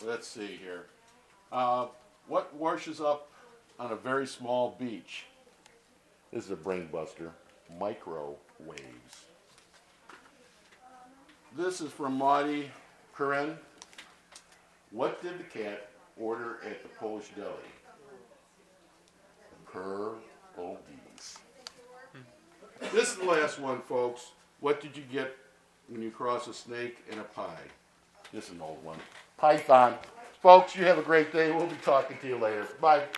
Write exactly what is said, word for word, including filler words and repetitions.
let's see here. Uh, what washes up on a very small beach? This is a brain buster. Microwaves. This is from Marty Curran. What did the cat order at the Polish deli? Pierogies. This is the last one, folks. What did you get when you cross a snake and a pie? This is an old one. Python. Folks, you have a great day. We'll be talking to you later. Bye.